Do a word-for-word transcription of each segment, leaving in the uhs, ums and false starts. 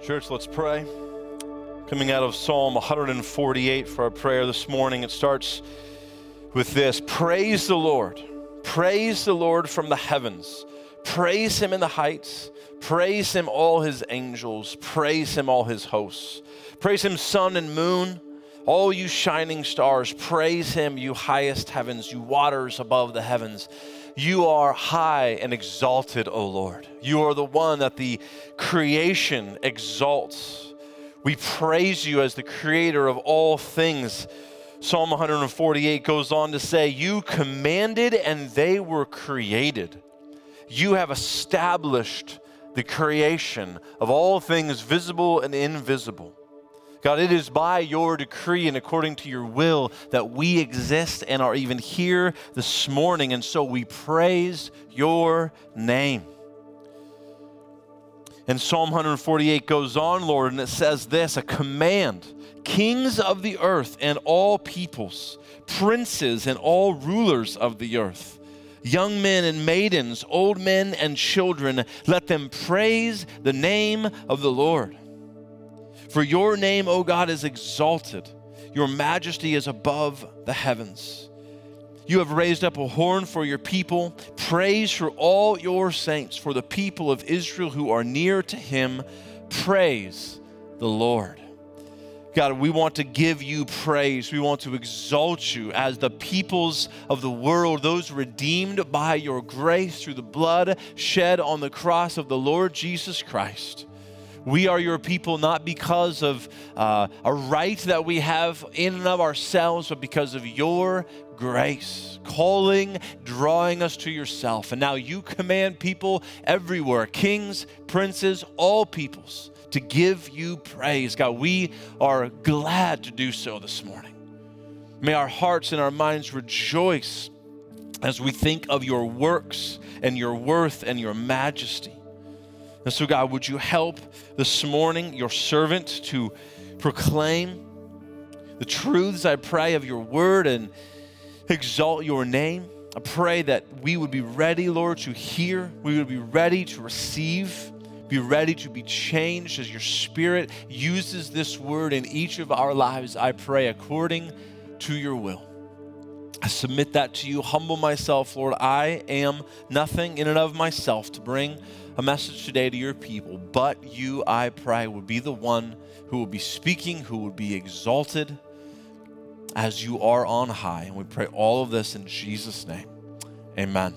Church, let's pray. Coming out of Psalm one forty-eight for our prayer this morning, it starts with this: praise the Lord. Praise the Lord from the heavens. Praise him in the heights. Praise him, all his angels. Praise him, all his hosts. Praise him, sun and moon, all you shining stars. Praise him, you highest heavens, you waters above the heavens. You are high and exalted, O Lord. You are the one that the creation exalts. We praise you as the creator of all things. Psalm one forty-eight goes on to say, you commanded and they were created. You have established the creation of all things visible and invisible. God, it is by your decree and according to your will that we exist and are even here this morning, and so we praise your name. And Psalm one forty-eight goes on, Lord, and it says this: a command, kings of the earth and all peoples, princes and all rulers of the earth, young men and maidens, old men and children, let them praise the name of the Lord. For your name, O God, is exalted. Your majesty is above the heavens. You have raised up a horn for your people. Praise for all your saints, for the people of Israel who are near to him. Praise the Lord. God, we want to give you praise. We want to exalt you as the peoples of the world, those redeemed by your grace through the blood shed on the cross of the Lord Jesus Christ. We are your people not because of uh, a right that we have in and of ourselves, but because of your grace, calling, drawing us to yourself. And now you command people everywhere, kings, princes, all peoples, to give you praise. God, we are glad to do so this morning. May our hearts and our minds rejoice as we think of your works and your worth and your majesty. And so, God, would you help this morning your servant to proclaim the truths, I pray, of your word and exalt your name. I pray that we would be ready, Lord, to hear. We would be ready to receive, be ready to be changed as your Spirit uses this word in each of our lives, I pray, according to your will. I submit that to you, humble myself, Lord. I am nothing in and of myself to bring a message today to your people, but you, I pray, would be the one who will be speaking, who would be exalted as you are on high. And we pray all of this in Jesus' name. Amen.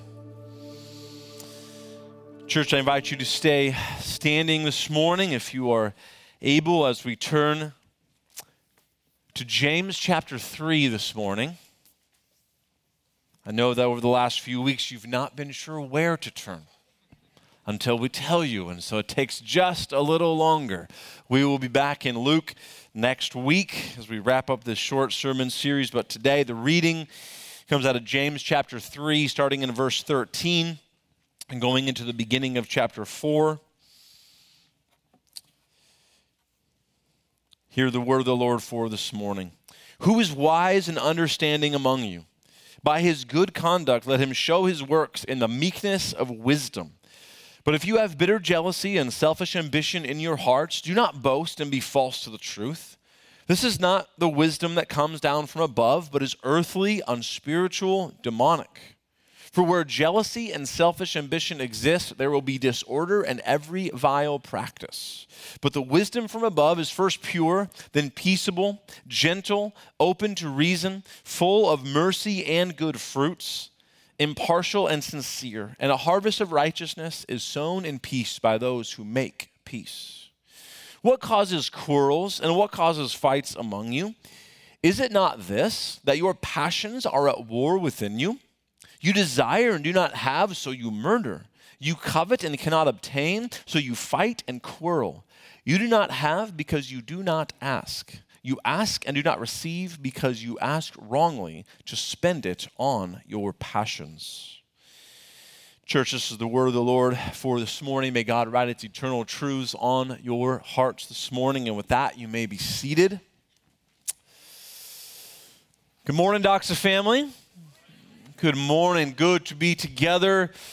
Church, I invite you to stay standing this morning if you are able as we turn to James chapter three this morning. I know that over the last few weeks you've not been sure where to turn until we tell you, and so it takes just a little longer. We will be back in Luke next week as we wrap up this short sermon series, but today the reading comes out of James chapter three, starting in verse thirteen and going into the beginning of chapter four. Hear the word of the Lord for this morning. Who is wise and understanding among you? By his good conduct, let him show his works in the meekness of wisdom. But if you have bitter jealousy and selfish ambition in your hearts, do not boast and be false to the truth. This is not the wisdom that comes down from above, but is earthly, unspiritual, demonic. For where jealousy and selfish ambition exist, there will be disorder and every vile practice. But the wisdom from above is first pure, then peaceable, gentle, open to reason, full of mercy and good fruits, impartial and sincere. And a harvest of righteousness is sown in peace by those who make peace. What causes quarrels and what causes fights among you? Is it not this, that your passions are at war within you? You desire and do not have, so you murder. You covet and cannot obtain, so you fight and quarrel. You do not have because you do not ask. You ask and do not receive because you ask wrongly to spend it on your passions. Church, this is the word of the Lord for this morning. May God write its eternal truths on your hearts this morning. And with that, you may be seated. Good morning, Doxa family. Good morning. Good to be together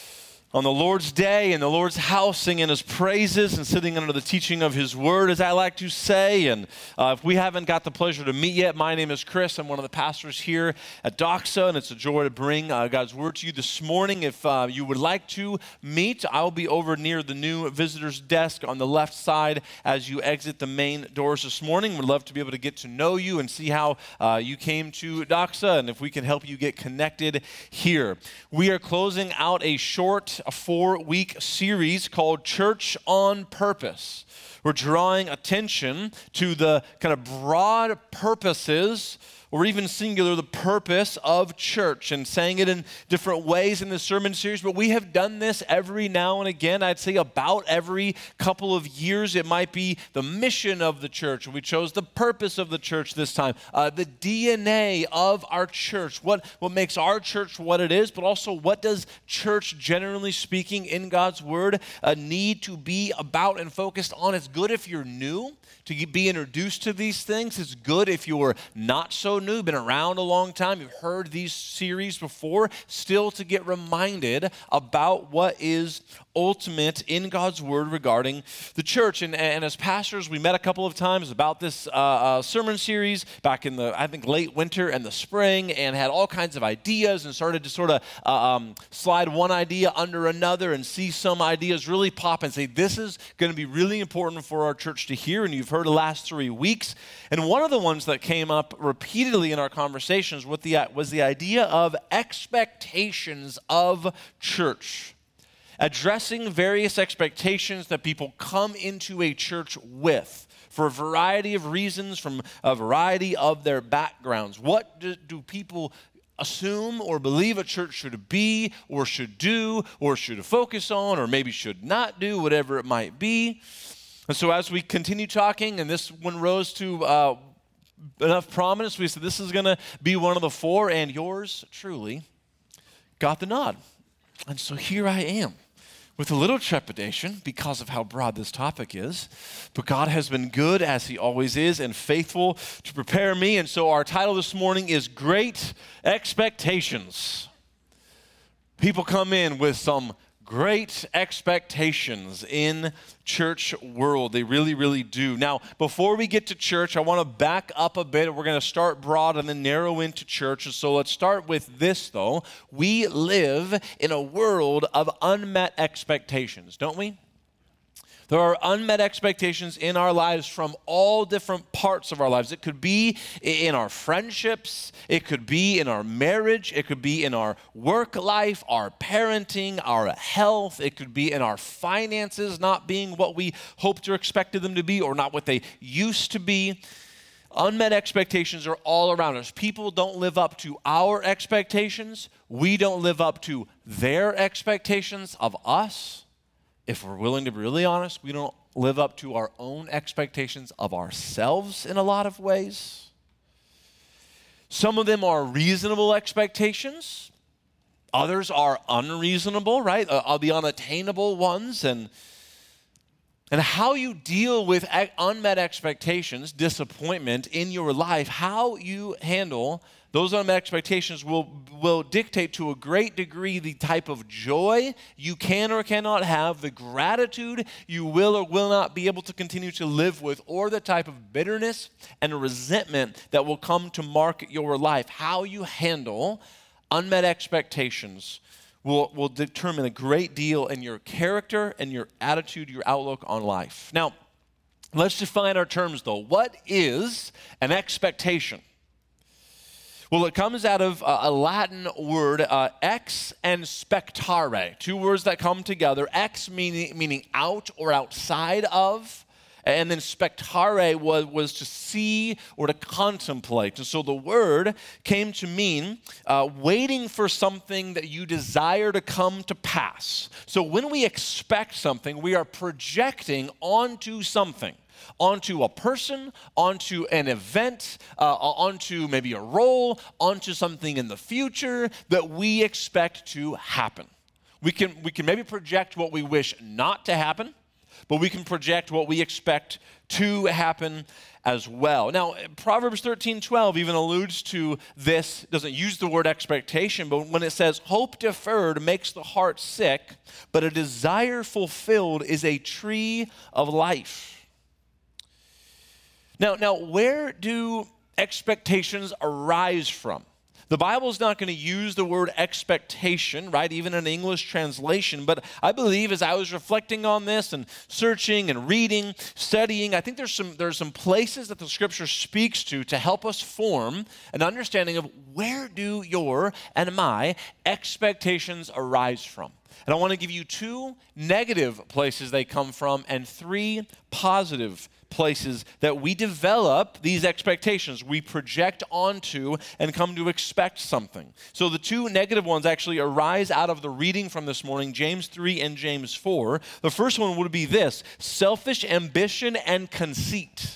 on the Lord's day in the Lord's house, singing his praises and sitting under the teaching of his word, as I like to say. And uh, if we haven't got the pleasure to meet yet, my name is Chris. I'm one of the pastors here at Doxa, and it's a joy to bring uh, God's word to you this morning. If uh, you would like to meet, I'll be over near the new visitor's desk on the left side as you exit the main doors this morning. We'd love to be able to get to know you and see how uh, you came to Doxa, and if we can help you get connected here. We are closing out a short a four-week series called Church on Purpose. We're drawing attention to the kind of broad purposes, or even singular, the purpose of church, and saying it in different ways in this sermon series. But we have done this every now and again. I'd say about every couple of years. It might be the mission of the church. We chose the purpose of the church this time. Uh, the D N A of our church. What, what makes our church what it is, but also what does church, generally speaking, in God's word, uh, need to be about and focused on. It's good if you're new to be introduced to these things. It's good if you're not so new, been around a long time, you've heard these series before, still to get reminded about what is ultimate in God's word regarding the church. And, and as pastors, we met a couple of times about this uh, uh, sermon series back in the, I think, late winter and the spring, and had all kinds of ideas and started to sort of uh, um, slide one idea under another and see some ideas really pop and say, this is going to be really important for our church to hear. And you've heard the last three weeks. And one of the ones that came up repeatedly in our conversations with the, was the idea of expectations of church. Addressing various expectations that people come into a church with for a variety of reasons, from a variety of their backgrounds. What do, do people assume or believe a church should be or should do or should focus on or maybe should not do, whatever it might be? And so as we continue talking, and this one rose to uh, enough prominence, we said this is going to be one of the four, and yours truly got the nod. And so here I am, with a little trepidation because of how broad this topic is. But God has been good, as he always is, and faithful to prepare me. And so our title this morning is Great Expectations. People come in with some great expectations in church world. They really, really do. Now, before we get to church, I want to back up a bit. We're going to start broad and then narrow into church. So let's start with this, though. We live in a world of unmet expectations, don't we? There are unmet expectations in our lives from all different parts of our lives. It could be in our friendships. It could be in our marriage. It could be in our work life, our parenting, our health. It could be in our finances not being what we hoped or expected them to be, or not what they used to be. Unmet expectations are all around us. People don't live up to our expectations. We don't live up to their expectations of us. If we're willing to be really honest, we don't live up to our own expectations of ourselves in a lot of ways. Some of them are reasonable expectations. Others are unreasonable, right? Uh, the unattainable ones. And, and how you deal with unmet expectations, disappointment in your life, how you handle those unmet expectations will, will dictate to a great degree the type of joy you can or cannot have, the gratitude you will or will not be able to continue to live with, or the type of bitterness and resentment that will come to mark your life. How you handle unmet expectations will, will determine a great deal in your character and your attitude, your outlook on life. Now, let's define our terms, though. What is an expectation? Well, it comes out of uh, a Latin word, uh, ex and spectare, two words that come together. Ex meaning, meaning out or outside of, and then spectare was, was to see or to contemplate. And so the word came to mean uh, waiting for something that you desire to come to pass. So when we expect something, we are projecting onto something. Onto a person, onto an event, uh, onto maybe a role, onto something in the future that we expect to happen. We can, we can maybe project what we wish not to happen, but we can project what we expect to happen as well. Now, Proverbs thirteen twelve even alludes to this, doesn't use the word expectation, but when it says, hope deferred makes the heart sick, but a desire fulfilled is a tree of life. Now, now where do expectations arise from? The Bible's not going to use the word expectation, right, even in English translation, but I believe as I was reflecting on this and searching and reading, studying, I think there's some there's some places that the Scripture speaks to to help us form an understanding of where do your and my expectations arise from. And I want to give you two negative places they come from and three positive places that we develop these expectations. We project onto and come to expect something. So the two negative ones actually arise out of the reading from this morning, James three and James four. The first one would be this: selfish ambition and conceit.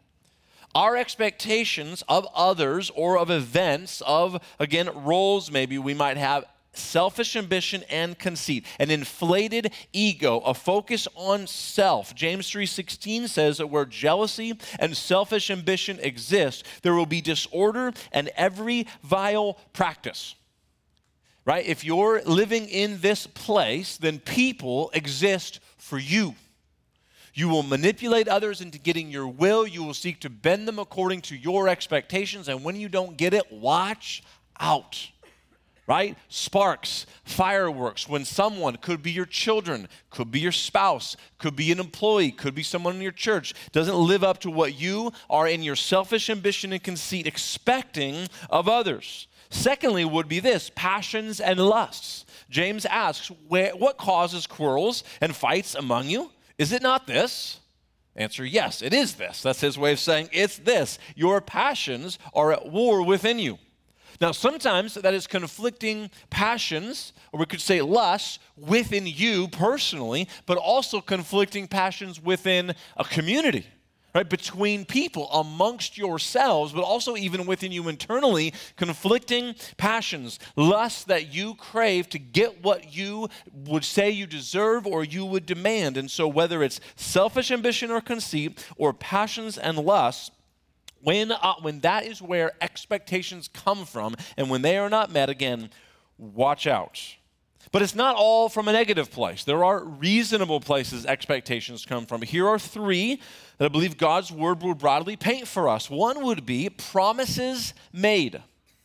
Our expectations of others or of events, of, again, roles maybe we might have, selfish ambition and conceit, an inflated ego, a focus on self. James three sixteen says that where jealousy and selfish ambition exist, there will be disorder and every vile practice. Right? If you're living in this place, then people exist for you. You will manipulate others into getting your will. You will seek to bend them according to your expectations, and when you don't get it, watch out. Right? Sparks, fireworks, when someone, could be your children, could be your spouse, could be an employee, could be someone in your church, doesn't live up to what you are in your selfish ambition and conceit expecting of others. Secondly would be this: passions and lusts. James asks, what causes quarrels and fights among you? Is it not this? Answer, yes, it is this. That's his way of saying it's this. Your passions are at war within you. Now, sometimes that is conflicting passions, or we could say lusts, within you personally, but also conflicting passions within a community, right? Between people, amongst yourselves, but also even within you internally, conflicting passions, lusts that you crave to get what you would say you deserve or you would demand. And so whether it's selfish ambition or conceit, or passions and lusts, When, uh, when that is where expectations come from, and when they are not met, again, watch out. But it's not all from a negative place. There are reasonable places expectations come from. Here are three that I believe God's word will broadly paint for us. One would be promises made.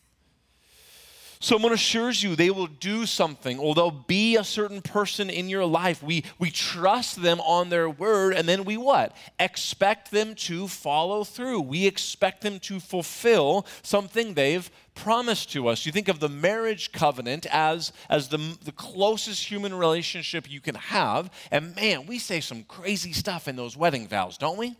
Someone assures you they will do something, or they'll be a certain person in your life. We, we trust them on their word, and then we what? Expect them to follow through. We expect them to fulfill something they've promised to us. You think of the marriage covenant as, as the, the closest human relationship you can have, and man, we say some crazy stuff in those wedding vows, don't we?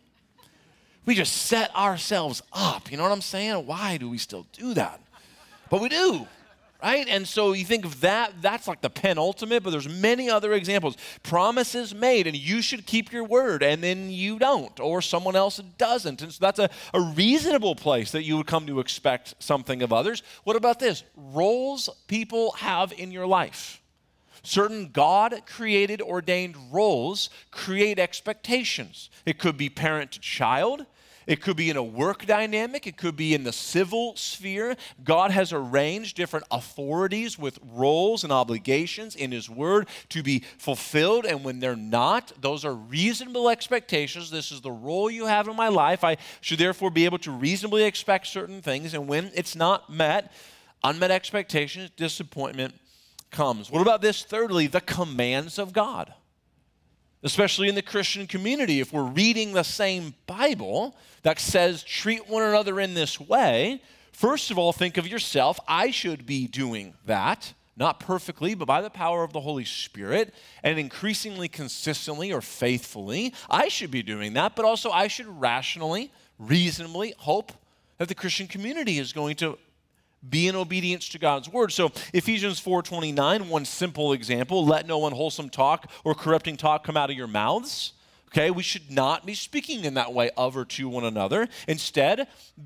We just set ourselves up, you know what I'm saying? Why do we still do that? But we do. Right? And so you think of that, that's like the penultimate, but there's many other examples. Promises made, and you should keep your word, and then you don't, or someone else doesn't. And so that's a, a reasonable place that you would come to expect something of others. What about this? Roles people have in your life. Certain God-created, ordained roles create expectations. It could be parent to child. It could be in a work dynamic. It could be in the civil sphere. God has arranged different authorities with roles and obligations in His Word to be fulfilled. And when they're not, those are reasonable expectations. This is the role you have in my life. I should therefore be able to reasonably expect certain things. And when it's not met, unmet expectations, disappointment comes. What about this? Thirdly, the commands of God. Especially in the Christian community, if we're reading the same Bible that says treat one another in this way, first of all, think of yourself. I should be doing that, not perfectly, but by the power of the Holy Spirit, and increasingly consistently or faithfully. I should be doing that, but also I should rationally, reasonably hope that the Christian community is going to be in obedience to God's word. So Ephesians four twenty-nine, one simple example: let no unwholesome talk or corrupting talk come out of your mouths. Okay, we should not be speaking in that way of or to one another. Instead,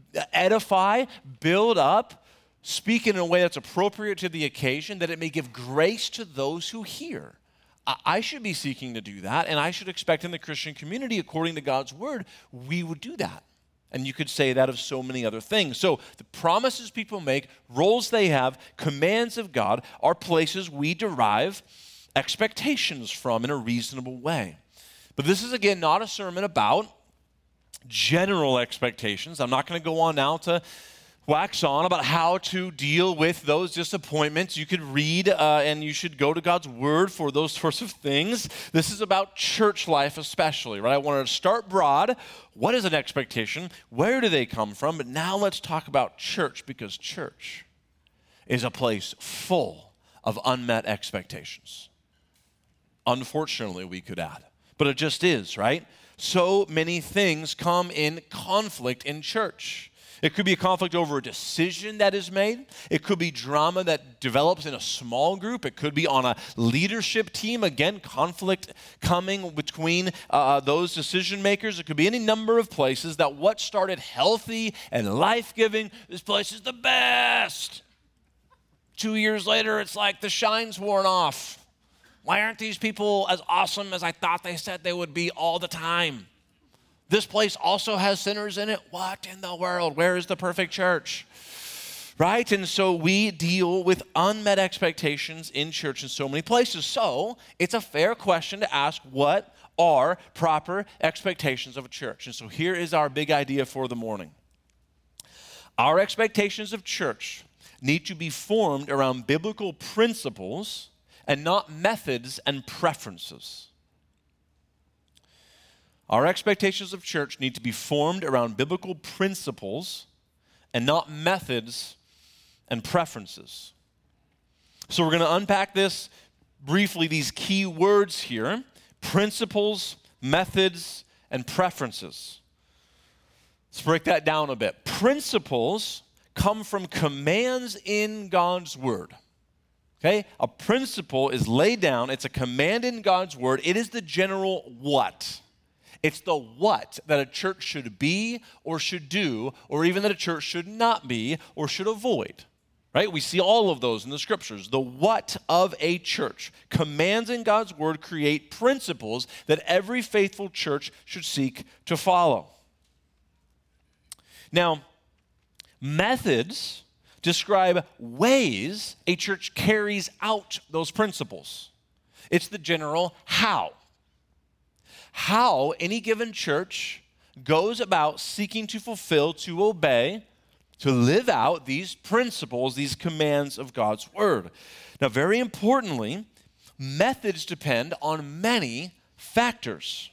edify, build up, speak in a way that's appropriate to the occasion, that it may give grace to those who hear. I, I should be seeking to do that, and I should expect in the Christian community, according to God's word, we would do that. And you could say that of so many other things. So the promises people make, roles they have, commands of God are places we derive expectations from in a reasonable way. But this is, again, not a sermon about general expectations. I'm not going to go on now to wax on about how to deal with those disappointments. You could read uh, and you should go to God's word for those sorts of things. This is about church life especially, right? I wanted to start broad. What is an expectation? Where do they come from? But now let's talk about church, because church is a place full of unmet expectations. Unfortunately, we could add, but it just is, right? So many things come in conflict in church. It could be a conflict over a decision that is made. It could be drama that develops in a small group. It could be on a leadership team. Again, conflict coming between uh, those decision makers. It could be any number of places that what started healthy and life-giving, this place is the best. Two years later, it's like the shine's worn off. Why aren't these people as awesome as I thought they said they would be all the time? This place also has sinners in it. What in the world? Where is the perfect church? Right? And so we deal with unmet expectations in church in so many places. So it's a fair question to ask, what are proper expectations of a church? And so here is our big idea for the morning. Our expectations of church need to be formed around biblical principles and not methods and preferences. Our expectations of church need to be formed around biblical principles and not methods and preferences. So we're going to unpack this briefly, these key words here: principles, methods, and preferences. Let's break that down a bit. Principles come from commands in God's word. Okay? A principle is laid down. It's a command in God's word. It is the general what. It's the what that a church should be or should do, or even that a church should not be or should avoid, right? We see all of those in the scriptures. The what of a church. Commands in God's word create principles that every faithful church should seek to follow. Now, methods describe ways a church carries out those principles. It's the general how. How any given church goes about seeking to fulfill, to obey, to live out these principles, these commands of God's word. Now, very importantly, methods depend on many factors.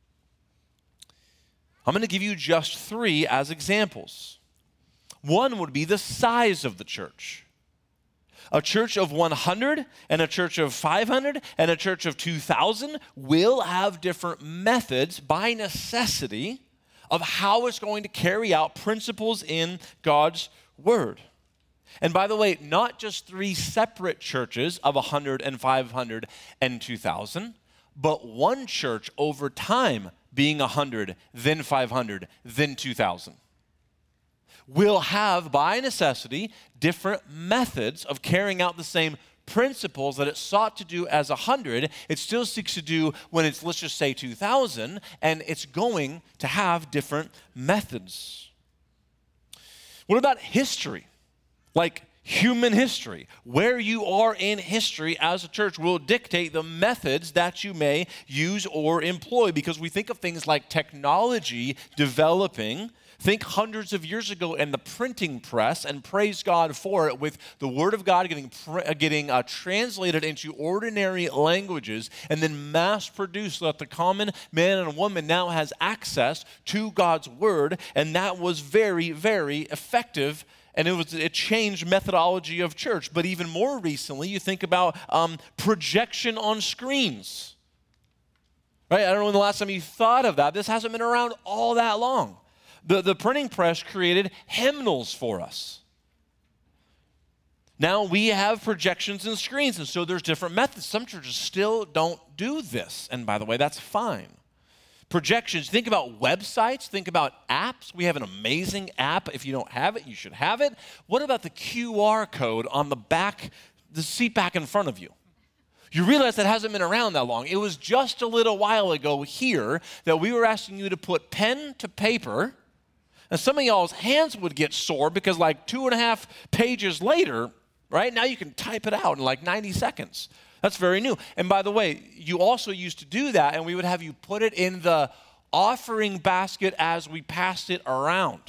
I'm going to give you just three as examples. One would be the size of the church. A church of one hundred and a church of five hundred and a church of two thousand will have different methods by necessity of how it's going to carry out principles in God's word. And by the way, not just three separate churches of one hundred and five hundred and two thousand, but one church over time being one hundred, then five hundred, then two thousand. Will have, by necessity, different methods of carrying out the same principles that it sought to do as one hundred. It still seeks to do when it's, let's just say, two thousand, and it's going to have different methods. What about history? Like human history. Where you are in history as a church will dictate the methods that you may use or employ, because we think of things like technology developing. Think hundreds of years ago in the printing press, and praise God for it, with the Word of God getting, getting uh, translated into ordinary languages and then mass-produced so that the common man and woman now has access to God's Word, and that was very, very effective. And it was it changed methodology of church. But even more recently, you think about um, projection on screens. Right? I don't know when the last time you thought of that. This hasn't been around all that long. The, the printing press created hymnals for us. Now we have projections and screens, and so there's different methods. Some churches still don't do this. And by the way, that's fine. Projections, think about websites, think about apps. We have an amazing app. If you don't have it, you should have it. What about the Q R code on the back, the seat back in front of you? You realize that hasn't been around that long. It was just a little while ago here that we were asking you to put pen to paper, and some of y'all's hands would get sore because like two and a half pages later, right, now you can type it out in like ninety seconds. That's very new. And by the way, you also used to do that, and we would have you put it in the offering basket as we passed it around.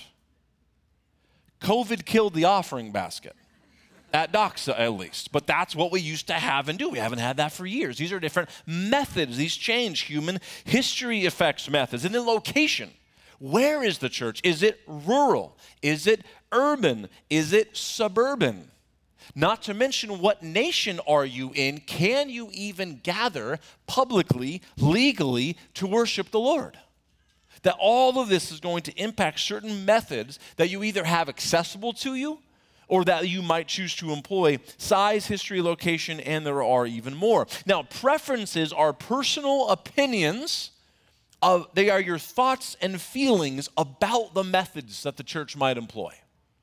COVID killed the offering basket. At Doxa, at least. But that's what we used to have and do. We haven't had that for years. These are different methods. These change. Human history affects methods. And then location. Where is the church? Is it rural? Is it urban? Is it suburban? Not to mention, what nation are you in? Can you even gather publicly, legally, to worship the Lord? That all of this is going to impact certain methods that you either have accessible to you or that you might choose to employ: size, history, location, and there are even more. Now, preferences are personal opinions. Of, they are your thoughts and feelings about the methods that the church might employ.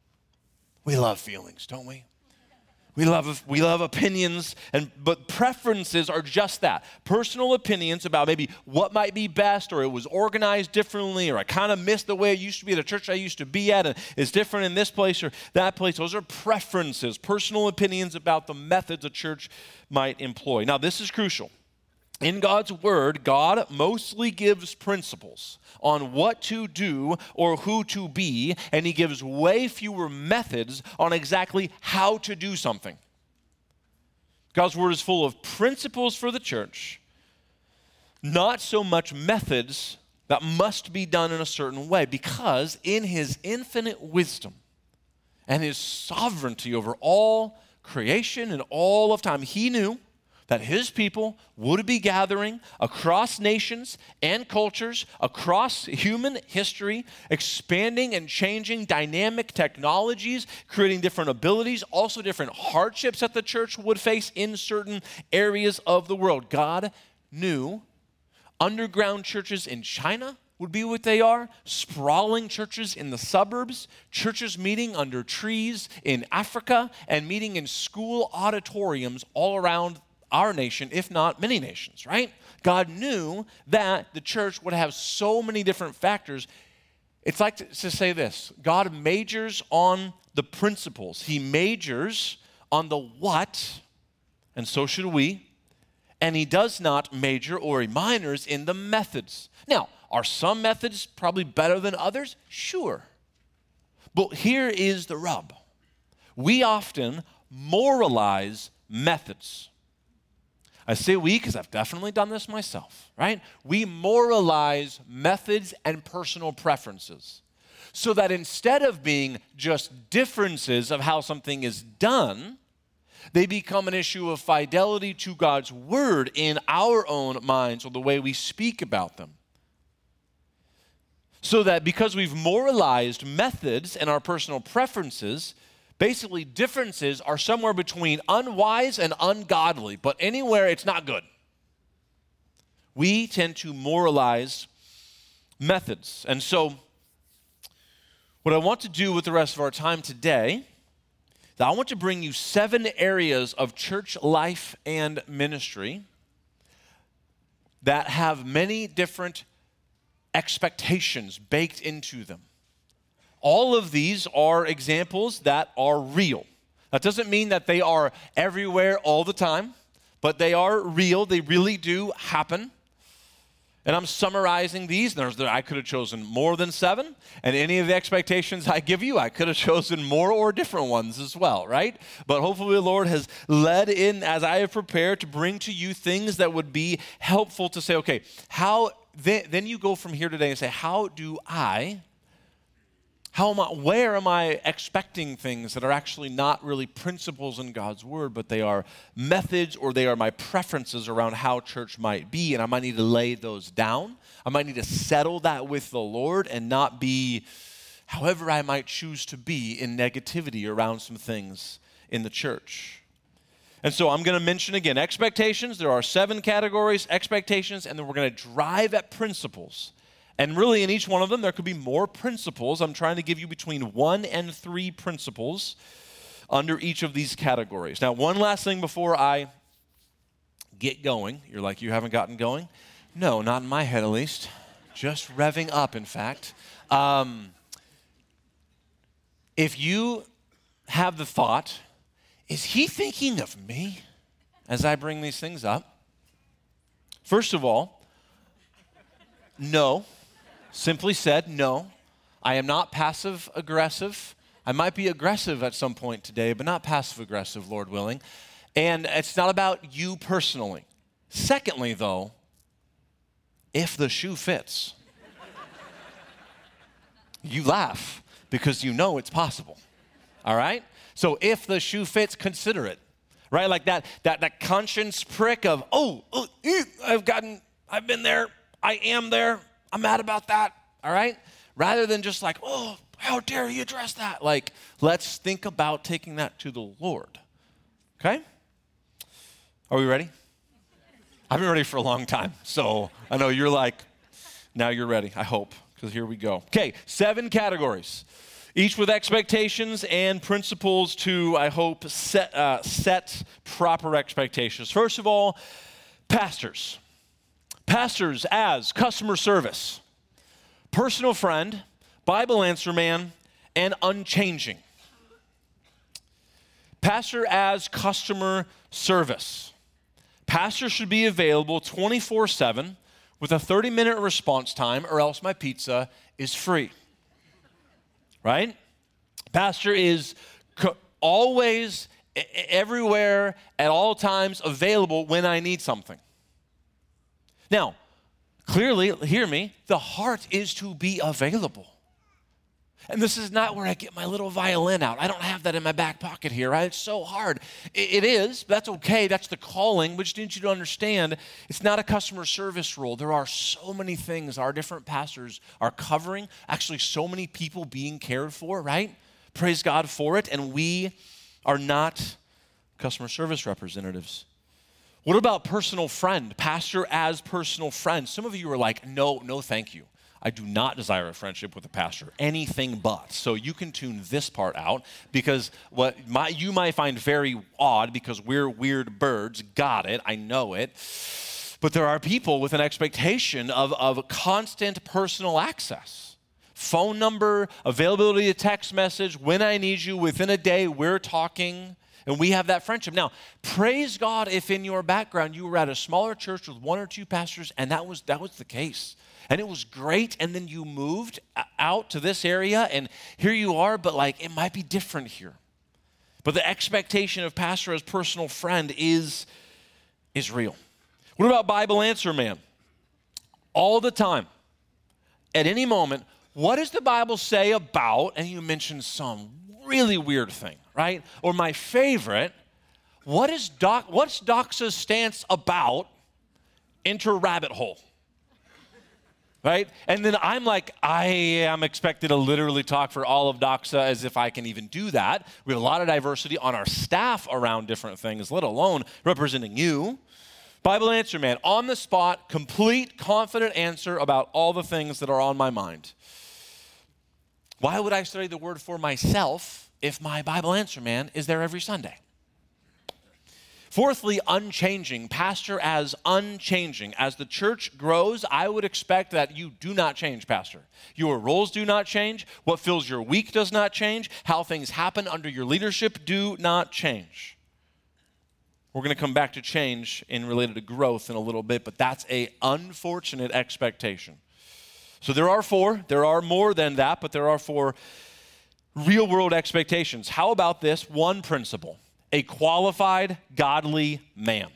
We love feelings, don't we? We love, we love opinions, and but preferences are just that. Personal opinions about maybe what might be best, or it was organized differently, or I kind of missed the way it used to be at a church I used to be at, and it's different in this place or that place. Those are preferences, personal opinions about the methods a church might employ. Now, this is crucial. In God's word, God mostly gives principles on what to do or who to be, and he gives way fewer methods on exactly how to do something. God's word is full of principles for the church, not so much methods that must be done in a certain way, because in his infinite wisdom and his sovereignty over all creation and all of time, he knew that his people would be gathering across nations and cultures, across human history, expanding and changing dynamic technologies, creating different abilities, also different hardships that the church would face in certain areas of the world. God knew underground churches in China would be what they are, sprawling churches in the suburbs, churches meeting under trees in Africa, and meeting in school auditoriums all around our nation, if not many nations, right? God knew that the church would have so many different factors. It's like to, to say this: God majors on the principles. He majors on the what, and so should we. And he does not major or he minors in the methods. Now, are some methods probably better than others? Sure. But here is the rub. We often moralize methods. I say we because I've definitely done this myself, right? We moralize methods and personal preferences so that instead of being just differences of how something is done, they become an issue of fidelity to God's word in our own minds or the way we speak about them. So that because we've moralized methods and our personal preferences, basically, differences are somewhere between unwise and ungodly, but anywhere it's not good. We tend to moralize methods. And so, what I want to do with the rest of our time today is I want to bring you seven areas of church life and ministry that have many different expectations baked into them. All of these are examples that are real. That doesn't mean that they are everywhere all the time, but they are real. They really do happen. And I'm summarizing these. There's, I could have chosen more than seven, and any of the expectations I give you, I could have chosen more or different ones as well, right? But hopefully the Lord has led in, as I have prepared, to bring to you things that would be helpful to say, okay, how, then, then you go from here today and say, how do I How am I, where am I expecting things that are actually not really principles in God's word, but they are methods or they are my preferences around how church might be, and I might need to lay those down. I might need to settle that with the Lord and not be however I might choose to be in negativity around some things in the church. And so I'm going to mention again, expectations. There are seven categories, expectations, and then we're going to drive at principles. And really, in each one of them, there could be more principles. I'm trying to give you between one and three principles under each of these categories. Now, one last thing before I get going. You're like, you haven't gotten going? No, not in my head at least. Just revving up, in fact. Um, if you have the thought, is he thinking of me as I bring these things up? First of all, no. Simply said, no. I am not passive aggressive. I might be aggressive at some point today, but not passive aggressive, Lord willing. And it's not about you personally. Secondly, though, if the shoe fits, you laugh because you know it's possible. All right? So if the shoe fits, consider it. Right? Like that that that conscience prick of, oh, oh, I've gotten, I've been there, I am there, I'm mad about that. All right? Rather than just like, oh, how dare you address that? Like, let's think about taking that to the Lord. Okay? Are we ready? I've been ready for a long time, so I know you're like, now you're ready, I hope, because here we go. Okay, seven categories, each with expectations and principles to, I hope, set, uh, set proper expectations. First of all, pastors. Pastors as customer service, personal friend, Bible answer man, and unchanging. Pastor as customer service. Pastor should be available twenty-four seven with a thirty-minute response time, or else my pizza is free. Right? Pastor is co- always, everywhere, at all times available when I need something. Now, clearly, hear me, the heart is to be available. And this is not where I get my little violin out. I don't have that in my back pocket here, right? It's so hard. It, it is. That's okay. That's the calling. But just need you to understand, it's not a customer service role. There are so many things our different pastors are covering. Actually, so many people being cared for, right? Praise God for it. And we are not customer service representatives. What about personal friend? Pastor as personal friend. Some of you are like, no, no, thank you. I do not desire a friendship with a pastor, anything but. So you can tune this part out because what my, you might find very odd because we're weird birds. Got it. I know it. But there are people with an expectation of, of constant personal access. Phone number, availability to text message, when I need you, within a day, we're talking, and we have that friendship. Now, praise God if in your background you were at a smaller church with one or two pastors, and that was that was the case. And it was great, and then you moved out to this area, and here you are, but like it might be different here. But the expectation of pastor as personal friend is, is real. What about Bible answer man? All the time, at any moment, what does the Bible say about, and you mentioned some really weird thing, right? Or my favorite, what is doc, what's Doxa's stance about enter rabbit hole? Right? And then I'm like, I am expected to literally talk for all of Doxa as if I can even do that. We have a lot of diversity on our staff around different things, let alone representing you. Bible answer man, on the spot, complete, confident answer about all the things that are on my mind. Why would I study the word for myself if my Bible answer man is there every Sunday? Fourthly, unchanging. Pastor as unchanging. As the church grows, I would expect that you do not change, pastor. Your roles do not change. What fills your week does not change. How things happen under your leadership do not change. We're going to come back to change in related to growth in a little bit, but that's an unfortunate expectation. So there are four. There are more than that, but there are four real-world expectations. How about this one principle? A qualified, godly man.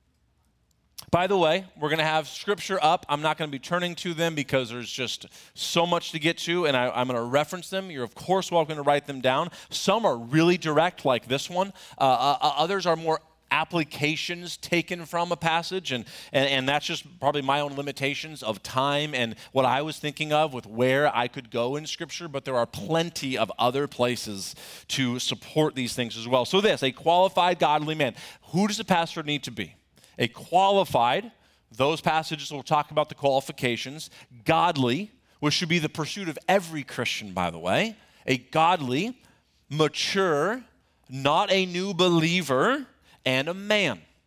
By the way, we're going to have scripture up. I'm not going to be turning to them because there's just so much to get to, and I, I'm going to reference them. You're, of course, welcome to write them down. Some are really direct, like this one. Uh, uh, others are more applications taken from a passage, and, and, and that's just probably my own limitations of time and what I was thinking of with where I could go in Scripture, but there are plenty of other places to support these things as well. So this, a qualified, godly man. Who does a pastor need to be? A qualified, those passages will talk about the qualifications. Godly, which should be the pursuit of every Christian, by the way. A godly, mature, not a new believer, and a man.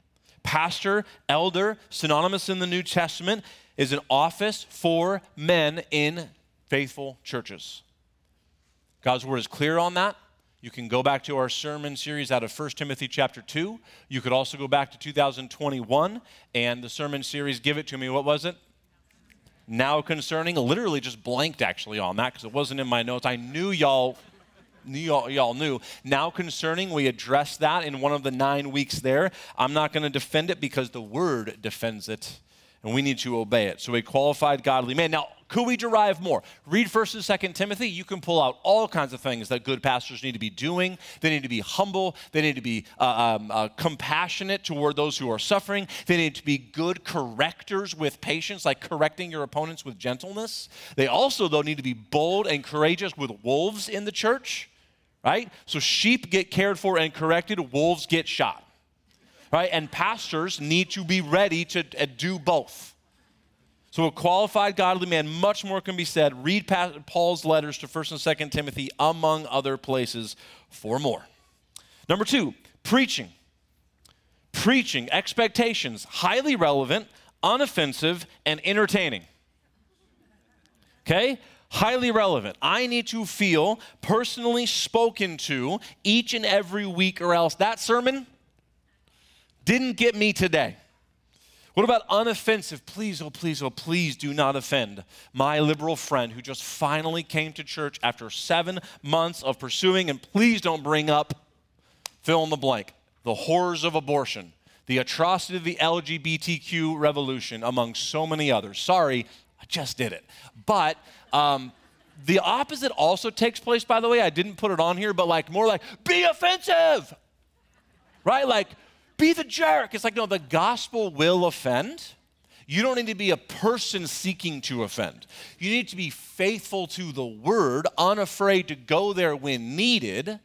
Pastor, elder, synonymous in the New Testament, is an office for men in faithful churches. God's word is clear on that. You can go back to our sermon series out of First Timothy chapter two. You could also go back to two thousand twenty-one and the sermon series, Give It To Me. What was it? Now Concerning. Literally just blanked actually on that because it wasn't in my notes. I knew y'all knew y'all, y'all knew. Now Concerning, we addressed that in one of the nine weeks there. I'm not going to defend it because the word defends it, and we need to obey it. So a qualified godly man. Now, could we derive more? Read First and Second Timothy. You can pull out all kinds of things that good pastors need to be doing. They need to be humble. They need to be uh, um, uh, compassionate toward those who are suffering. They need to be good correctors with patience, like correcting your opponents with gentleness. They also, though, need to be bold and courageous with wolves in the church, right? So sheep get cared for and corrected. Wolves get shot, right? And pastors need to be ready to uh, do both. So a qualified godly man, much more can be said. Read Paul's letters to First and Second Timothy, among other places, for more. Number two, preaching. Preaching, expectations, highly relevant, unoffensive, and entertaining. Okay? Highly relevant. I need to feel personally spoken to each and every week, or else that sermon didn't get me today. What about unoffensive? Please, oh please, oh please do not offend my liberal friend who just finally came to church after seven months of pursuing, and please don't bring up, fill in the blank, the horrors of abortion, the atrocity of the L G B T Q revolution, among so many others. Sorry, I just did it. But um, the opposite also takes place, by the way. I didn't put it on here, but like more like, be offensive, right? Like, be the jerk. It's like, no, the gospel will offend. You don't need to be a person seeking to offend. You need to be faithful to the word, unafraid to go there when needed.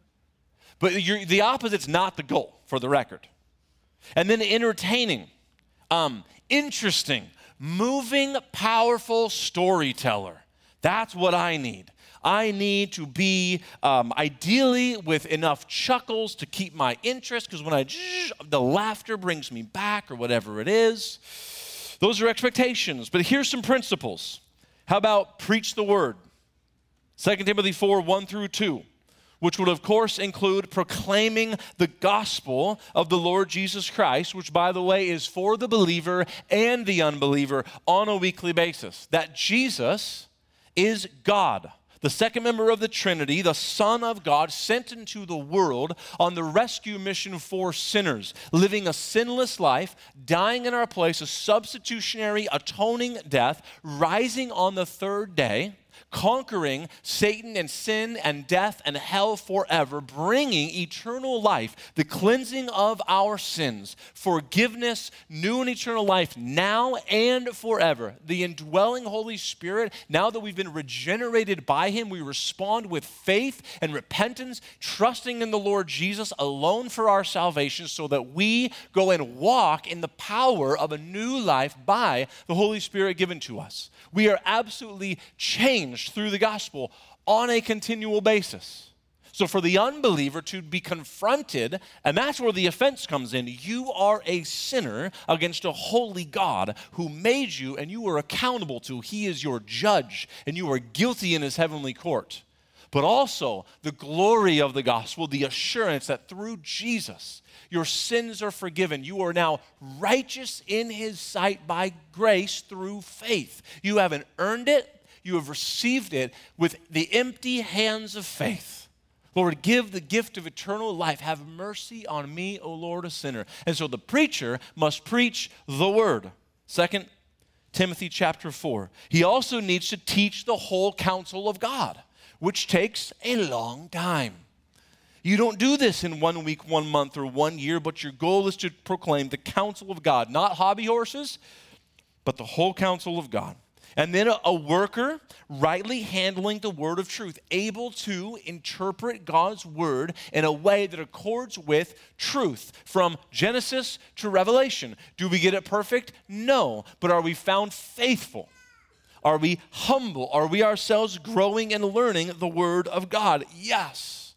But you're, the opposite's not the goal, for the record. And then entertaining, um, interesting, moving, powerful storyteller. That's what I need. I need to be um, ideally with enough chuckles to keep my interest, because when I, the laughter brings me back, or whatever it is. Those are expectations. But here's some principles. How about preach the word? Second Timothy four, one through two, which would of course include proclaiming the gospel of the Lord Jesus Christ, which by the way is for the believer and the unbeliever on a weekly basis. That Jesus is God, the second member of the Trinity, the Son of God, sent into the world on the rescue mission for sinners, living a sinless life, dying in our place, a substitutionary atoning death, rising on the third day, conquering Satan and sin and death and hell forever, bringing eternal life, the cleansing of our sins, forgiveness, new and eternal life now and forever. The indwelling Holy Spirit, now that we've been regenerated by him, we respond with faith and repentance, trusting in the Lord Jesus alone for our salvation, so that we go and walk in the power of a new life by the Holy Spirit given to us. We are absolutely changed through the gospel on a continual basis. So for the unbeliever to be confronted, and that's where the offense comes in. You are a sinner against a holy God who made you, and you are accountable to. He is your judge, and you are guilty in his heavenly court. But also the glory of the gospel, the assurance that through Jesus, your sins are forgiven. You are now righteous in his sight by grace through faith. You haven't earned it. You have received it with the empty hands of faith. Lord, give the gift of eternal life. Have mercy on me, O Lord, a sinner. And so the preacher must preach the word. Second Timothy chapter four. He also needs to teach the whole counsel of God, which takes a long time. You don't do this in one week, one month, or one year, but your goal is to proclaim the counsel of God, not hobby horses, but the whole counsel of God. And then a, a worker rightly handling the word of truth, able to interpret God's word in a way that accords with truth from Genesis to Revelation. Do we get it perfect? No. But are we found faithful? Are we humble? Are we ourselves growing and learning the word of God? Yes.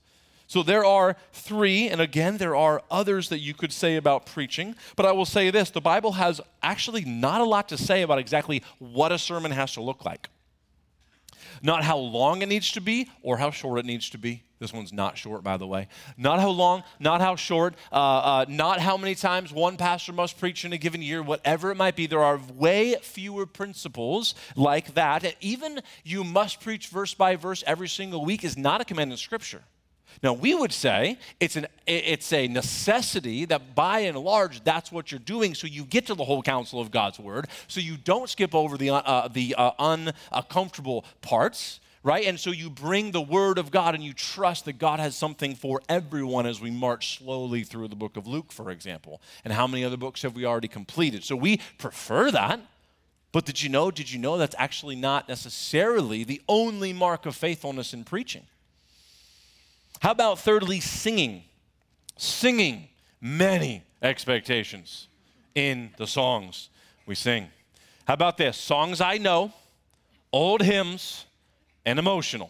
So there are three, and again, there are others that you could say about preaching, but I will say this, the Bible has actually not a lot to say about exactly what a sermon has to look like. Not how long it needs to be or how short it needs to be. This one's not short, by the way. Not how long, not how short, uh, uh, not how many times one pastor must preach in a given year, whatever it might be. There are way fewer principles like that. And even you must preach verse by verse every single week is not a command in Scripture. Now, we would say it's an it's a necessity that by and large, that's what you're doing so you get to the whole counsel of God's word, so you don't skip over the, uh, the uh, uncomfortable parts, right? And so you bring the word of God and you trust that God has something for everyone as we march slowly through the book of Luke, for example. And how many other books have we already completed? So we prefer that. But did you know, did you know that's actually not necessarily the only mark of faithfulness in preaching? How about thirdly, singing? Singing many expectations in the songs we sing. How about this? Songs I know, old hymns, and emotional.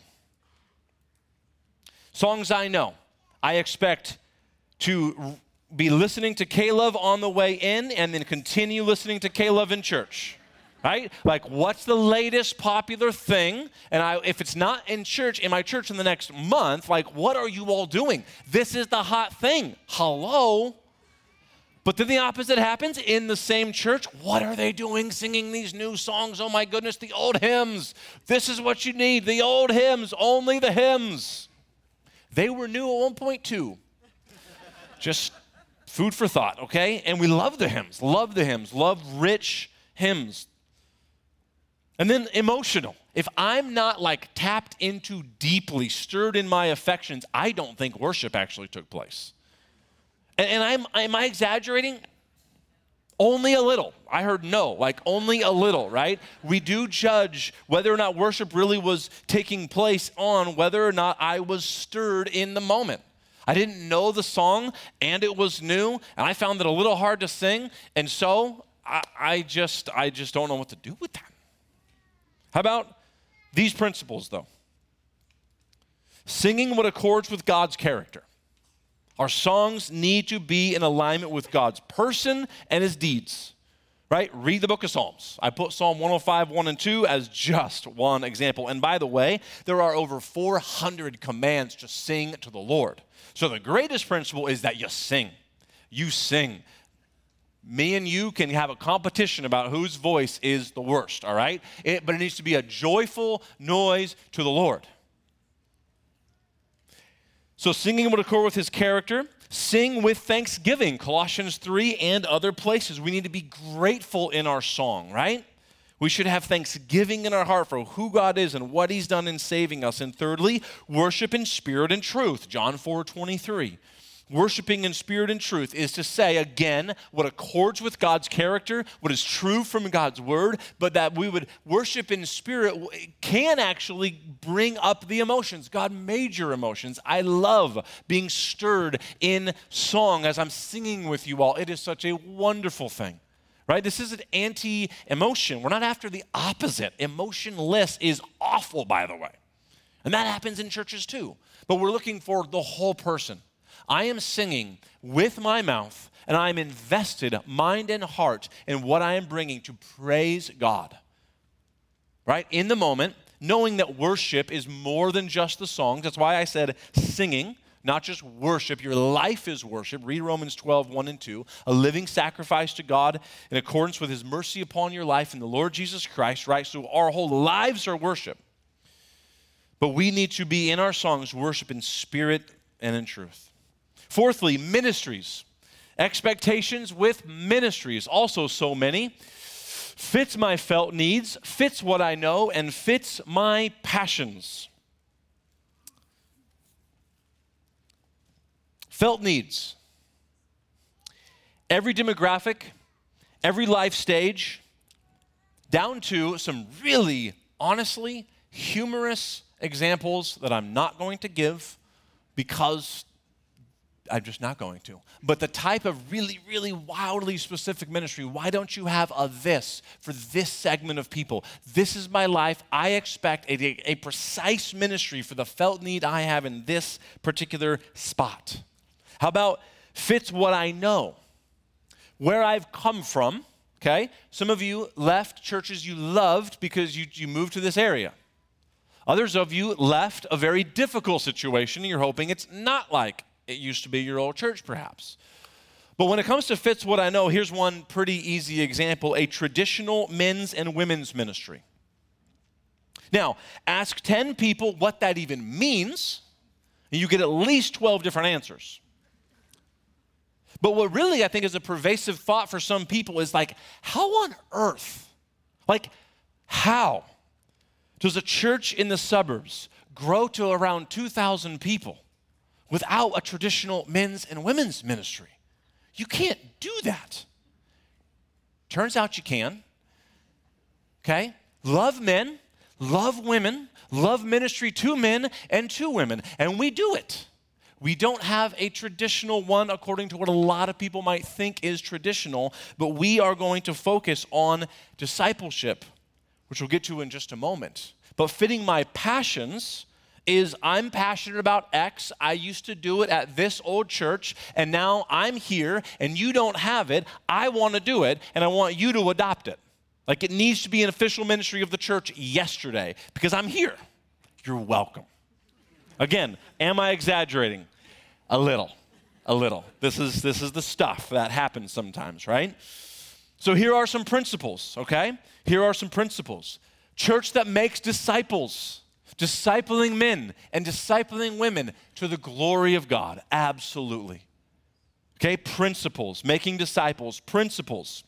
Songs I know. I expect to be listening to K-Love on the way in and then continue listening to K-Love in church. Right? Like, what's the latest popular thing? And I, if it's not in church, in my church in the next month, like, what are you all doing? This is the hot thing. Hello? But then the opposite happens in the same church. What are they doing singing these new songs? Oh my goodness, the old hymns. This is what you need, the old hymns, only the hymns. They were new at one point too. Just food for thought, okay? And we love the hymns, love the hymns, love rich hymns. And then emotional. If I'm not like tapped into deeply, stirred in my affections, I don't think worship actually took place. And, and I'm, am I exaggerating? Only a little. I heard no, like only a little, right? We do judge whether or not worship really was taking place on whether or not I was stirred in the moment. I didn't know the song and it was new and I found it a little hard to sing. And so I, I just, I just don't know what to do with that. How about these principles, though? Singing what accords with God's character. Our songs need to be in alignment with God's person and his deeds, right? Read the book of Psalms. I put Psalm one oh five, one and two as just one example. And by the way, there are over four hundred commands to sing to the Lord. So the greatest principle is that you sing. You sing. Me and you can have a competition about whose voice is the worst, all right? It, but it needs to be a joyful noise to the Lord. So singing would accord with his character. Sing with thanksgiving, Colossians three and other places. We need to be grateful in our song, right? We should have thanksgiving in our heart for who God is and what he's done in saving us. And thirdly, worship in spirit and truth, John four twenty-three. Worshiping in spirit and truth is to say, again, what accords with God's character, what is true from God's word, but that we would worship in spirit can actually bring up the emotions. God made your emotions. I love being stirred in song as I'm singing with you all. It is such a wonderful thing, right? This isn't anti-emotion. We're not after the opposite. Emotionless is awful, by the way. And that happens in churches too. But we're looking for the whole person. I am singing with my mouth, and I am invested, mind and heart, in what I am bringing to praise God. Right? In the moment, knowing that worship is more than just the songs. That's why I said singing, not just worship. Your life is worship. Read Romans twelve, one and two. A living sacrifice to God in accordance with his mercy upon your life in the Lord Jesus Christ, right? So our whole lives are worship. But we need to be in our songs worship in spirit and in truth. Fourthly, ministries. Expectations with ministries, also so many. Fits my felt needs, fits what I know, and fits my passions. Felt needs. Every demographic, every life stage, down to some really, honestly, humorous examples that I'm not going to give because I'm just not going to. But the type of really, really wildly specific ministry, why don't you have a this for this segment of people? This is my life. I expect a, a precise ministry for the felt need I have in this particular spot. How about fits what I know? Where I've come from, okay? Some of you left churches you loved because you, you moved to this area. Others of you left a very difficult situation and you're hoping it's not like it used to be your old church, perhaps. But when it comes to fits what I know, here's one pretty easy example, a traditional men's and women's ministry. Now, ask ten people what that even means, and you get at least twelve different answers. But what really I think is a pervasive thought for some people is like, how on earth, like how does a church in the suburbs grow to around two thousand people without a traditional men's and women's ministry? You can't do that. Turns out you can. Okay? Love men, love women, love ministry to men and to women, and we do it. We don't have a traditional one according to what a lot of people might think is traditional, but we are going to focus on discipleship, which we'll get to in just a moment. But fitting my passions is I'm passionate about X. I used to do it at this old church, and now I'm here, and you don't have it. I want to do it, and I want you to adopt it. Like it needs to be an official ministry of the church yesterday because I'm here. You're welcome. Again, am I exaggerating? A little, a little. This is, this is the stuff that happens sometimes, right? So here are some principles, okay? Here are some principles. Church that makes disciples, discipling men and discipling women to the glory of God, absolutely. Okay, principles, making disciples, principles.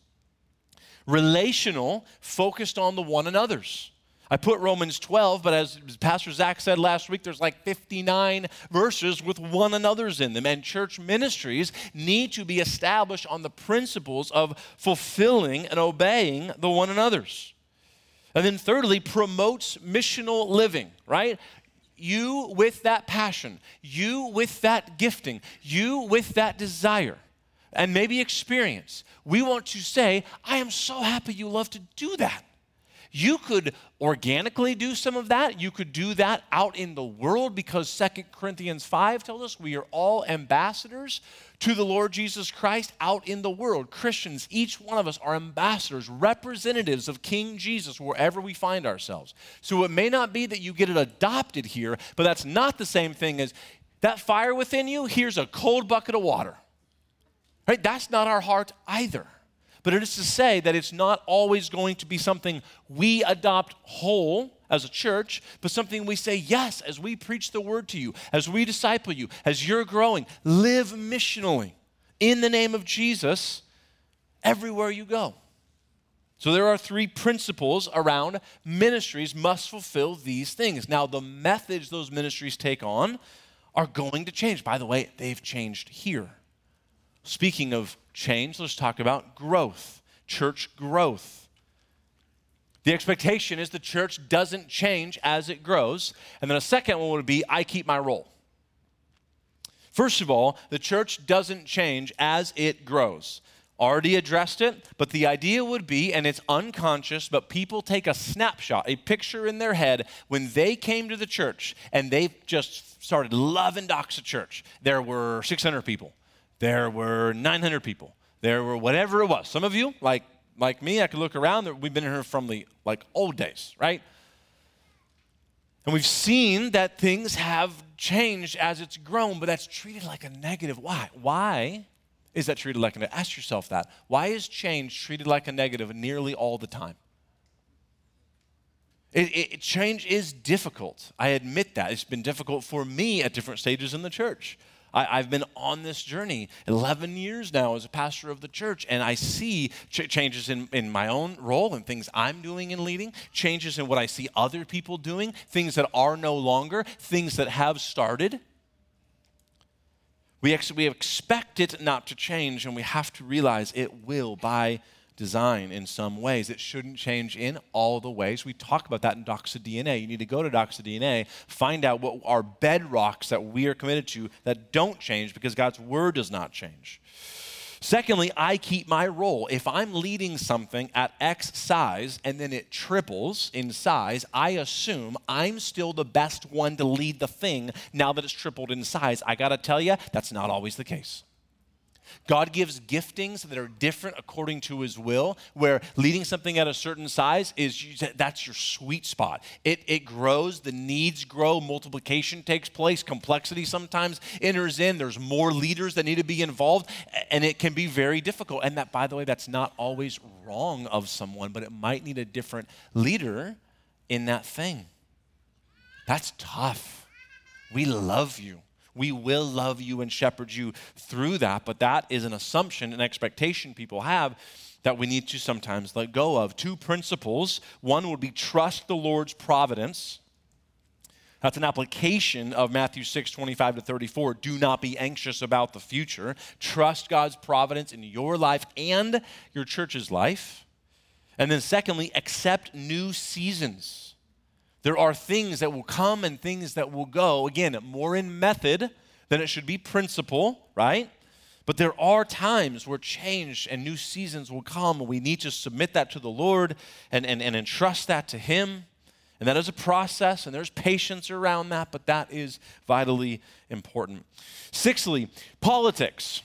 Relational, focused on the one another's. I put Romans twelve, but as Pastor Zach said last week, there's like fifty-nine verses with one another's in them. And church ministries need to be established on the principles of fulfilling and obeying the one another's. And then thirdly, promotes missional living, right? You with that passion, you with that gifting, you with that desire, and maybe experience. We want to say, I am so happy you love to do that. You could organically do some of that. You could do that out in the world because Second Corinthians five tells us we are all ambassadors to the Lord Jesus Christ out in the world. Christians, each one of us are ambassadors, representatives of King Jesus wherever we find ourselves. So it may not be that you get it adopted here, but that's not the same thing as that fire within you, here's a cold bucket of water. Right? That's not our heart either. But it is to say that it's not always going to be something we adopt whole as a church, but something we say yes as we preach the word to you, as we disciple you, as you're growing. Live missionally in the name of Jesus everywhere you go. So there are three principles around ministries must fulfill these things. Now, the methods those ministries take on are going to change. By the way, they've changed here. Speaking of change, let's talk about growth, church growth. The expectation is the church doesn't change as it grows. And then a second one would be, I keep my role. First of all, the church doesn't change as it grows. Already addressed it, but the idea would be, and it's unconscious, but people take a snapshot, a picture in their head when they came to the church and they just started loving Doxa Church. There were six hundred people. There were nine hundred people. There were whatever it was. Some of you, like like me, I could look around. We've been here from the like old days, right? And we've seen that things have changed as it's grown, but that's treated like a negative. Why? Why is that treated like a negative? Ask yourself that. Why is change treated like a negative nearly all the time? It, it, change is difficult. I admit that. It's been difficult for me at different stages in the church. I, I've been on this journey eleven years now as a pastor of the church, and I see ch- changes in, in my own role and things I'm doing and leading, changes in what I see other people doing, things that are no longer, things that have started. We, ex- we expect it not to change, and we have to realize it will by design in some ways. It shouldn't change in all the ways. We talk about that in Doxa D N A. You need to go to Doxa D N A, find out what are bedrocks that we are committed to that don't change because God's word does not change. Secondly, I keep my role. If I'm leading something at X size and then it triples in size, I assume I'm still the best one to lead the thing now that it's tripled in size. I got to tell you, that's not always the case. God gives giftings that are different according to his will, where leading something at a certain size is, that's your sweet spot. It, it grows, the needs grow, multiplication takes place, complexity sometimes enters in, there's more leaders that need to be involved, and it can be very difficult. And that, by the way, that's not always wrong of someone, but it might need a different leader in that thing. That's tough. We love you. We will love you and shepherd you through that, but that is an assumption, an expectation people have that we need to sometimes let go of. Two principles. One would be trust the Lord's providence. That's an application of Matthew six, twenty-five to thirty-four. Do not be anxious about the future. Trust God's providence in your life and your church's life. And then secondly, accept new seasons. There are things that will come and things that will go. Again, more in method than it should be principle, right? But there are times where change and new seasons will come. We need to submit that to the Lord and, and, and entrust that to him. And that is a process, and there's patience around that, but that is vitally important. Sixthly, politics.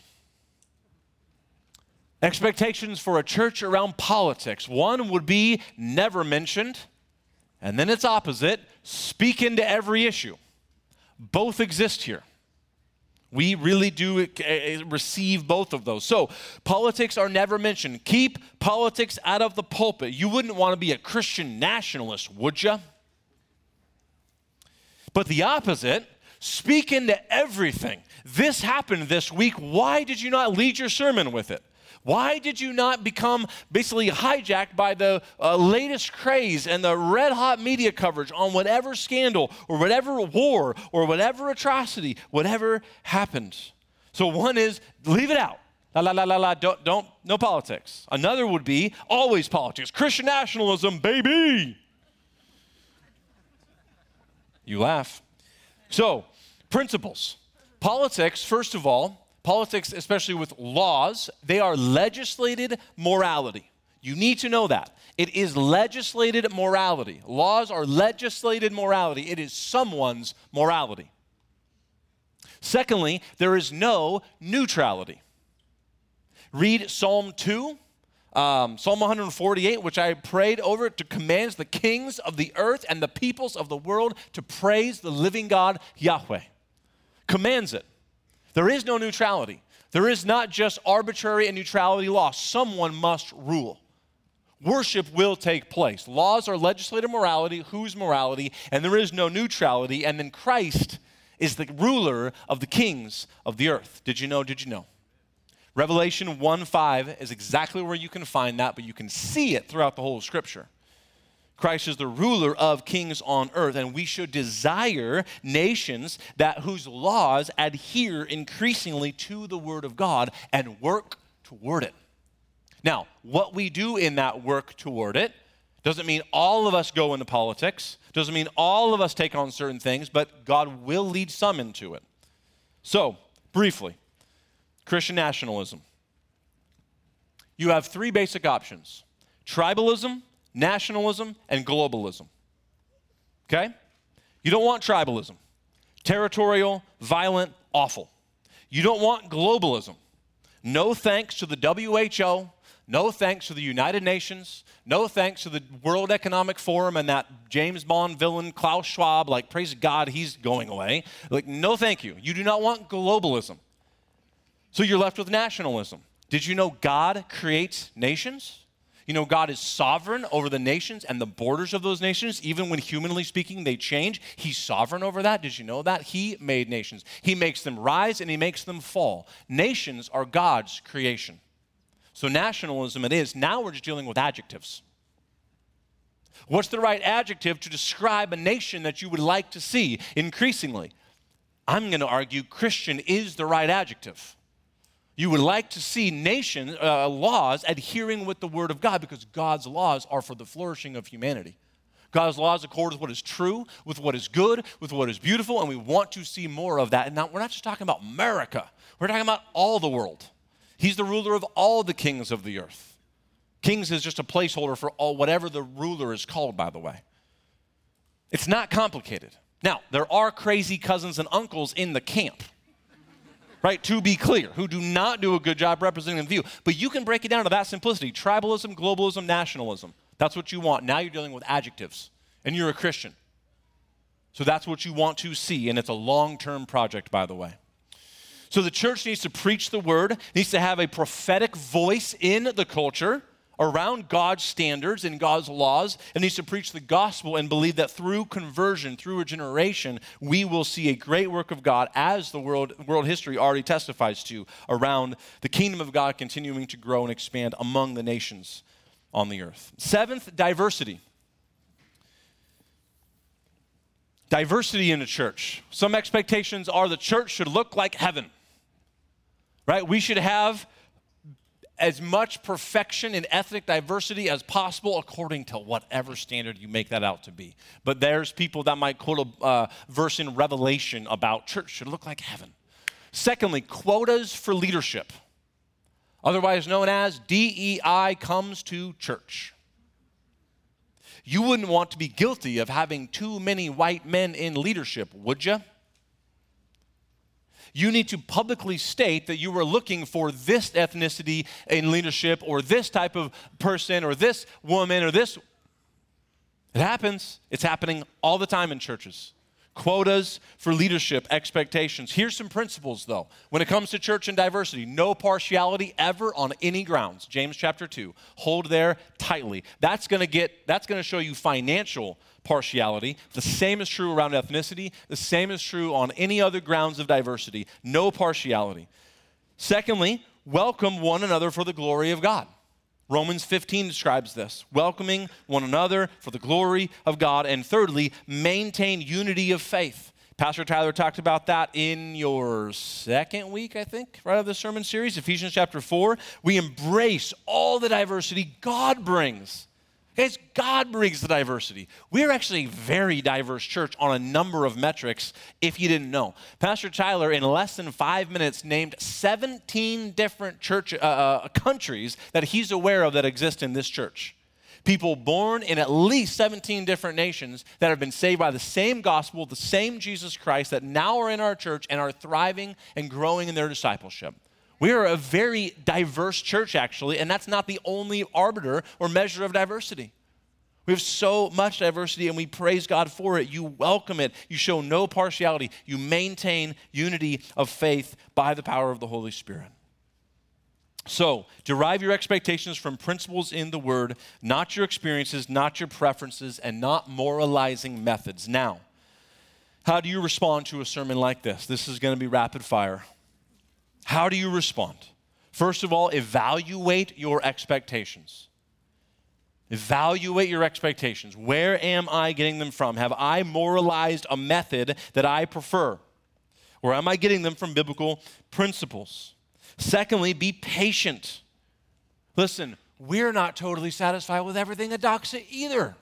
Expectations for a church around politics. One would be never mentioned. And then its opposite, speak into every issue. Both exist here. We really do receive both of those. So politics are never mentioned. Keep politics out of the pulpit. You wouldn't want to be a Christian nationalist, would you? But the opposite, speak into everything. This happened this week. Why did you not lead your sermon with it? Why did you not become basically hijacked by the uh, latest craze and the red hot media coverage on whatever scandal or whatever war or whatever atrocity, whatever happened? So one is leave it out. La, la, la, la, la, don't, don't, no politics. Another would be always politics. Christian nationalism, baby. You laugh. So, principles. Politics, first of all, politics, especially with laws, they are legislated morality. You need to know that. It is legislated morality. Laws are legislated morality. It is someone's morality. Secondly, there is no neutrality. Read Psalm two, um, Psalm one forty-eight, which I prayed over, to commands the kings of the earth and the peoples of the world to praise the living God, Yahweh. Commands it. There is no neutrality. There is not just arbitrary and neutrality law. Someone must rule. Worship will take place. Laws are legislative morality, whose morality, and there is no neutrality. And then Christ is the ruler of the kings of the earth. Did you know? Did you know? Revelation one five is exactly where you can find that, but you can see it throughout the whole of Scripture. Christ is the ruler of kings on earth, and we should desire nations that whose laws adhere increasingly to the word of God and work toward it. Now, what we do in that work toward it doesn't mean all of us go into politics, doesn't mean all of us take on certain things, but God will lead some into it. So, briefly, Christian nationalism. You have three basic options: tribalism, nationalism, and globalism. Okay? You don't want tribalism. Territorial, violent, awful. You don't want globalism. No thanks to the W H O. No thanks to the United Nations. No thanks to the World Economic Forum and that James Bond villain, Klaus Schwab. Like, praise God, he's going away. Like, no thank you. You do not want globalism. So you're left with nationalism. Did you know God creates nations? You know, God is sovereign over the nations and the borders of those nations. Even when humanly speaking they change, he's sovereign over that. Did you know that? He made nations. He makes them rise and he makes them fall. Nations are God's creation. So nationalism it is. Now we're just dealing with adjectives. What's the right adjective to describe a nation that you would like to see increasingly? I'm going to argue Christian is the right adjective. You would like to see nation uh, laws adhering with the word of God because God's laws are for the flourishing of humanity. God's laws accord with what is true, with what is good, with what is beautiful, and we want to see more of that. And now we're not just talking about America. We're talking about all the world. He's the ruler of all the kings of the earth. Kings is just a placeholder for all whatever the ruler is called, by the way. It's not complicated. Now, there are crazy cousins and uncles in the camp, right, to be clear, who do not do a good job representing the view. But you can break it down to that simplicity. Tribalism, globalism, nationalism. That's what you want. Now you're dealing with adjectives, and you're a Christian. So that's what you want to see, and it's a long-term project, by the way. So the church needs to preach the word, needs to have a prophetic voice in the culture around God's standards and God's laws, and needs to preach the gospel and believe that through conversion, through regeneration, we will see a great work of God as the world, world history already testifies to around the kingdom of God continuing to grow and expand among the nations on the earth. Seventh, diversity. Diversity in the church. Some expectations are the church should look like heaven, right? We should have as much perfection in ethnic diversity as possible according to whatever standard you make that out to be. But there's people that might quote a uh, verse in Revelation about church should look like heaven. Secondly, quotas for leadership, otherwise known as D E I comes to church. You wouldn't want to be guilty of having too many white men in leadership, would you? You need to publicly state that you are looking for this ethnicity in leadership or this type of person or this woman or this. It happens. It's happening all the time in churches. Quotas for leadership, expectations. Here's some principles, though. When it comes to church and diversity, no partiality ever on any grounds. James chapter two. Hold there tightly. That's going to get, that's going to show you financial partiality. The same is true around ethnicity. The same is true on any other grounds of diversity. No partiality. Secondly, welcome one another for the glory of God. Romans fifteen describes this, welcoming one another for the glory of God. And thirdly, maintain unity of faith. Pastor Tyler talked about that in your second week, I think, right of the sermon series, Ephesians chapter four. We embrace all the diversity God brings. Guys, God brings the diversity. We're actually a very diverse church on a number of metrics, if you didn't know. Pastor Tyler, in less than five minutes, named seventeen different church uh, uh, countries that he's aware of that exist in this church. People born in at least seventeen different nations that have been saved by the same gospel, the same Jesus Christ, that now are in our church and are thriving and growing in their discipleship. We are a very diverse church, actually, and that's not the only arbiter or measure of diversity. We have so much diversity, and we praise God for it. You welcome it. You show no partiality. You maintain unity of faith by the power of the Holy Spirit. So, derive your expectations from principles in the Word, not your experiences, not your preferences, and not moralizing methods. Now, how do you respond to a sermon like this? This is going to be rapid fire. How do you respond? First of all, evaluate your expectations. Evaluate your expectations. Where am I getting them from? Have I moralized a method that I prefer? Or am I getting them from biblical principles? Secondly, be patient. Listen, we're not totally satisfied with everything at Doxa either.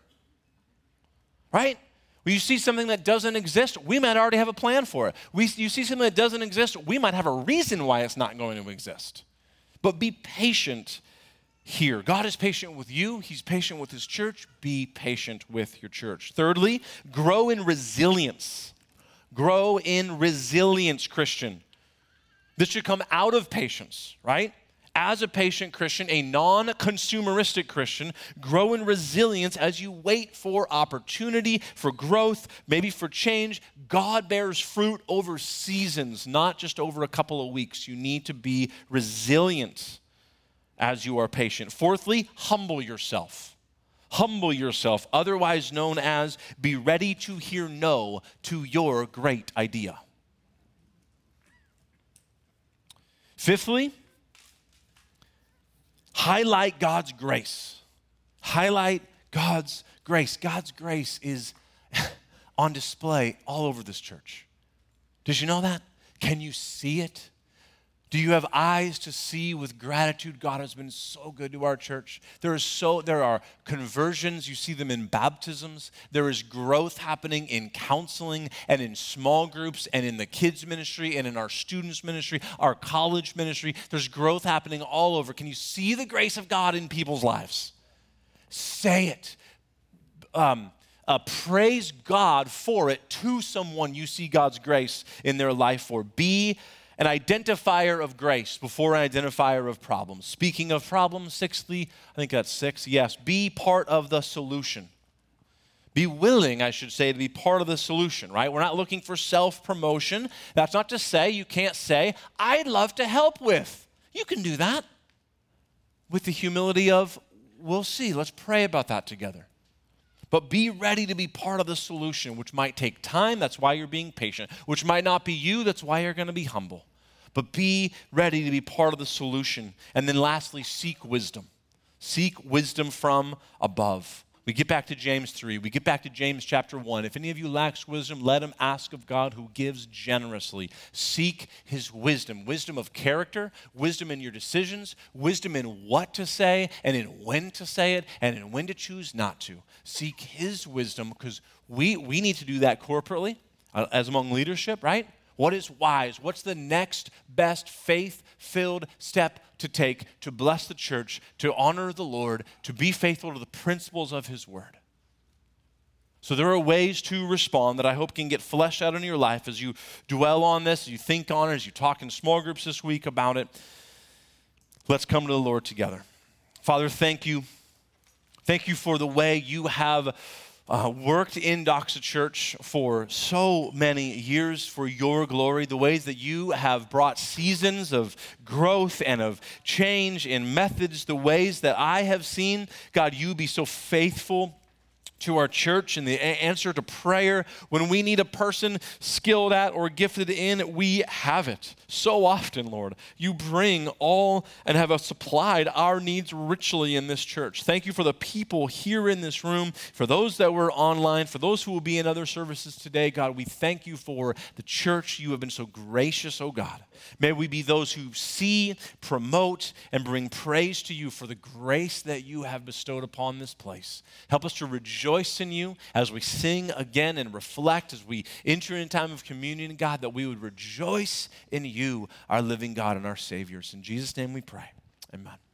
Right? When you see something that doesn't exist, we might already have a plan for it. We, you see something that doesn't exist, we might have a reason why it's not going to exist. But be patient here. God is patient with you. He's patient with his church. Be patient with your church. Thirdly, grow in resilience. Grow in resilience, Christian. This should come out of patience, right? As a patient Christian, a non-consumeristic Christian, grow in resilience as you wait for opportunity, for growth, maybe for change. God bears fruit over seasons, not just over a couple of weeks. You need to be resilient as you are patient. Fourthly, humble yourself. Humble yourself, otherwise known as be ready to hear no to your great idea. Fifthly, highlight God's grace. Highlight God's grace. God's grace is on display all over this church. Did you know that? Can you see it? Do you have eyes to see with gratitude? God has been so good to our church. There is so there are conversions. You see them in baptisms. There is growth happening in counseling and in small groups and in the kids ministry and in our students ministry, our college ministry. There's growth happening all over. Can you see the grace of God in people's lives? Say it. Um, uh, praise God for it to someone you see God's grace in their life for. Be an identifier of grace before an identifier of problems. Speaking of problems, sixthly, I think that's six, yes, be part of the solution. Be willing, I should say, to be part of the solution, right? We're not looking for self-promotion. That's not to say you can't say, I'd love to help with. You can do that with the humility of, we'll see, let's pray about that together. But be ready to be part of the solution, which might take time. That's why you're being patient. Which might not be you. That's why you're going to be humble. But be ready to be part of the solution. And then lastly, seek wisdom. Seek wisdom from above. We get back to James three. We get back to James chapter one. If any of you lacks wisdom, let him ask of God who gives generously. Seek his wisdom. Wisdom of character, wisdom in your decisions, wisdom in what to say and in when to say it and in when to choose not to. Seek his wisdom because we, we need to do that corporately uh, as among leadership, right? What is wise? What's the next best faith-filled step to take to bless the church, to honor the Lord, to be faithful to the principles of his word? So there are ways to respond that I hope can get fleshed out in your life as you dwell on this, as you think on it, as you talk in small groups this week about it. Let's come to the Lord together. Father, thank you. Thank you for the way you have Uh, worked in Doxa Church for so many years for your glory, the ways that you have brought seasons of growth and of change in methods, the ways that I have seen, God, you be so faithful to our church and the answer to prayer. When we need a person skilled at or gifted in, we have it. So often, Lord, you bring all and have supplied our needs richly in this church. Thank you for the people here in this room, for those that were online, for those who will be in other services today. God, we thank you for the church. You have been so gracious, oh God. May we be those who see, promote, and bring praise to you for the grace that you have bestowed upon this place. Help us to rejoice in you as we sing again and reflect as we enter in time of communion, God, that we would rejoice in you, our living God and our Savior. In Jesus' name we pray. Amen.